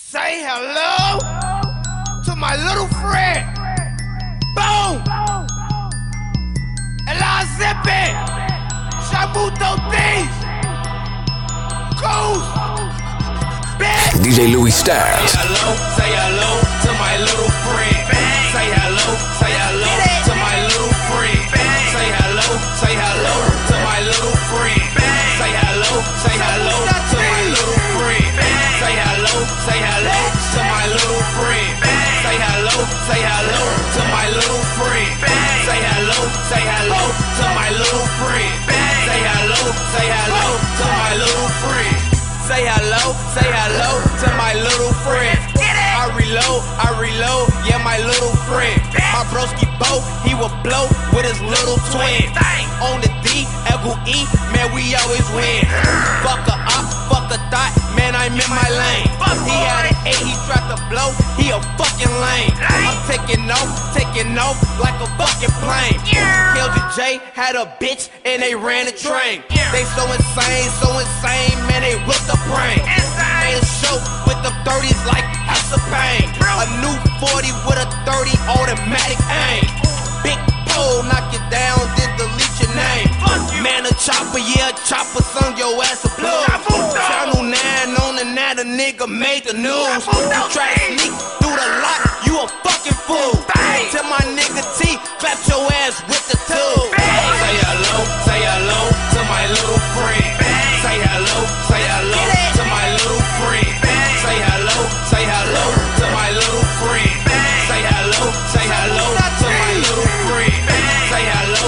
Say hello to my little friend. Boom. El Zippy. Shabuto Thieves. Goose. DJ Louis Styles. Say hello to my little friend. Say hello to my little friend. Say hello to my little friend. Say hello to my little friend. Say hello to my little friend. Say hello to my little friend. Say hello to my little friend. Say hello to my little friend. Say hello to my little friend. I reload, yeah, my little friend. My broski Bo, he will blow with his little twin. On the D, L-E, man, we always win. Fuck a up, fuck a thought, man, I'm in my lane. He had an 8, he tried to blow, he a fucking lame. I'm taking off like a fucking plane. Killed J, had a bitch, and they ran a train. They so insane, man, they whipped the brain. Made a show with the 30s like House of Pain. A new 40 with a 30 automatic aim. Big pole, knock you down, then delete your name. Man, a chopper, yeah, a chopper, sung your ass a blue. Channel 9 on the night, a nigga made the news. You try to sneak through the lot, you a fucking fool. Tell my nigga T, clap your ass with the tube. Say hello to my little friend. Say hello to my little friend. Say hello to my little friend. Say hello to my little friend. Say hello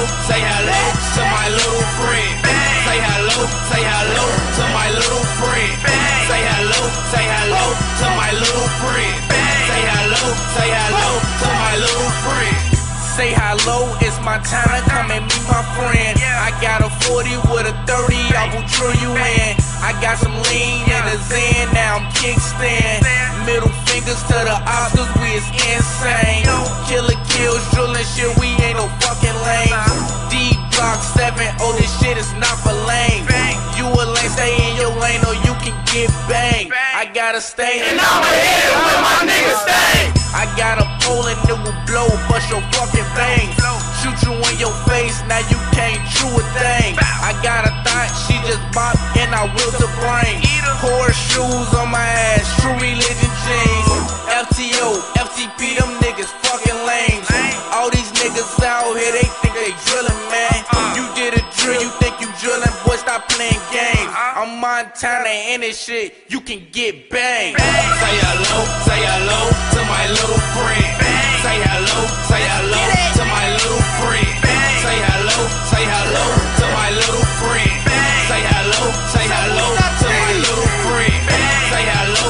to my little friend. Say hello to my little friend. Say hello to my little friend. Say hello to my little friend. Say hello, it's my time, come and meet my friend. I got a 40 with a 30, I will drill you in. I got some lean in the Zen, now I'm kickstand. Middle fingers to the Oscars, we is insane. Killer kills, drilling shit, we ain't no fucking lames. D Block 7, oh this shit is not for lame. You a lame, stay in your lane or you can get banged. I gotta stay and I'ma hit it where my niggas stay. I got a pole and it will blow, bust your fucking veins. Shoot you in your face, now you can't chew a thing. I got a thought, she just bop and I will the brain. Horseshoes on my ass, true religion jeans. FTO, FTP, them niggas fucking lames. All these niggas out here, they think they drilling, man. You did a drill, you think you drilling, boy, stop playing games. I'm Montana and this shit, you can get banged. Say hello to my little friend. Say hello to my little friend. Say hello to my little friend. Say hello to my little friend. Say hello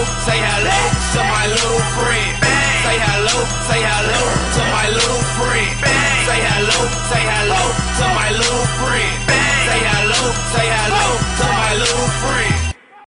to my little friend. Say hello to my little friend. Say hello to my little friend.